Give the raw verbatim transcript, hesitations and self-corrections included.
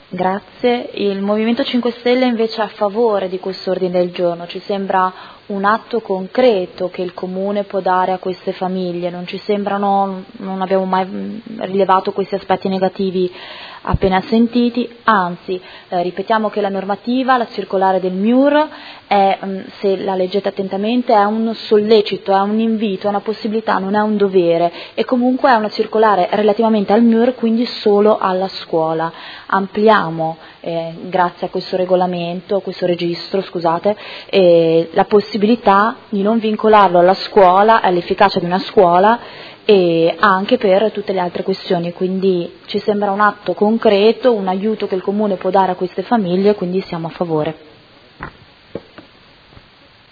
Grazie. Il Movimento cinque Stelle invece è a favore di questo ordine del giorno, ci sembra un atto concreto che il Comune può dare a queste famiglie, non ci sembrano, non abbiamo mai rilevato questi aspetti negativi appena sentiti, anzi eh, ripetiamo che la normativa, la circolare del M I U R, è, se la leggete attentamente, è un sollecito, è un invito, è una possibilità, non è un dovere, e comunque è una circolare relativamente al M I U R, quindi solo alla scuola. Ampliamo, eh, grazie a questo regolamento, questo registro, scusate, eh, la possibilità di non vincolarlo alla scuola, all'efficacia di una scuola, e anche per tutte le altre questioni, quindi ci sembra un atto concreto, un aiuto che il Comune può dare a queste famiglie, quindi siamo a favore.